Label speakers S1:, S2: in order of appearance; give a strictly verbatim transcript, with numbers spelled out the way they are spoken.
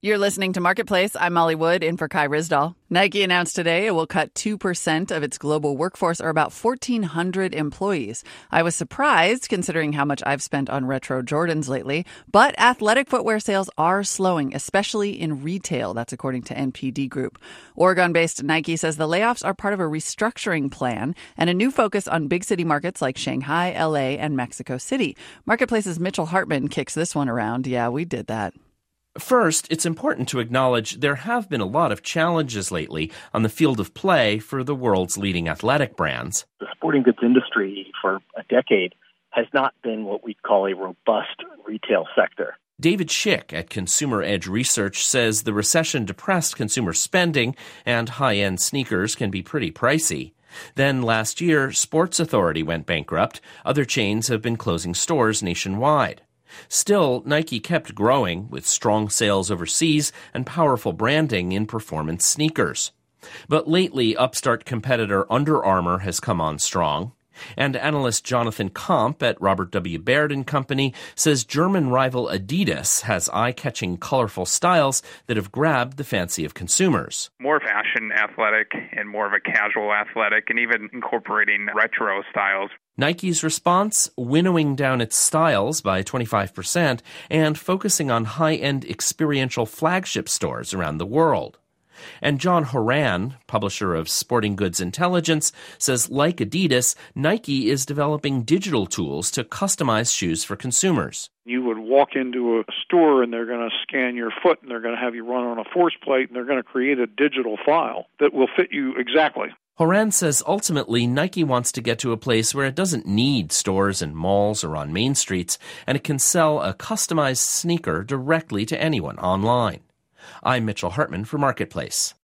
S1: You're listening to Marketplace. I'm Molly Wood, in for Kai Ryssdal. Nike announced today it will cut two percent of its global workforce, or about fourteen hundred employees. I was surprised, considering how much I've spent on retro Jordans lately. But athletic footwear sales are slowing, especially in retail. That's according to N P D Group. Oregon-based Nike says the layoffs are part of a restructuring plan and a new focus on big city markets like Shanghai, L A, and Mexico City. Marketplace's Mitchell Hartman kicks this one around. Yeah, we did that.
S2: First, it's important to acknowledge there have been a lot of challenges lately on the field of play for the world's leading athletic brands.
S3: The sporting goods industry for a decade has not been what we'd call a robust retail sector.
S2: David Schick at Consumer Edge Research says the recession depressed consumer spending, and high-end sneakers can be pretty pricey. Then last year, Sports Authority went bankrupt. Other chains have been closing stores nationwide. Still, Nike kept growing with strong sales overseas and powerful branding in performance sneakers. But lately, upstart competitor Under Armour has come on strong. And analyst Jonathan Komp at Robert W. Baird and Company says German rival Adidas has eye-catching, colorful styles that have grabbed the fancy of consumers.
S4: More fashion athletic and more of a casual athletic, and even incorporating retro styles.
S2: Nike's response? Winnowing down its styles by twenty-five percent and focusing on high-end experiential flagship stores around the world. And John Horan, publisher of Sporting Goods Intelligence, says like Adidas, Nike is developing digital tools to customize shoes for consumers.
S5: You would walk into a store and they're going to scan your foot and they're going to have you run on a force plate and they're going to create a digital file that will fit you exactly.
S2: Horan says ultimately Nike wants to get to a place where it doesn't need stores and malls or on main streets, and it can sell a customized sneaker directly to anyone online. I'm Mitchell Hartman for Marketplace.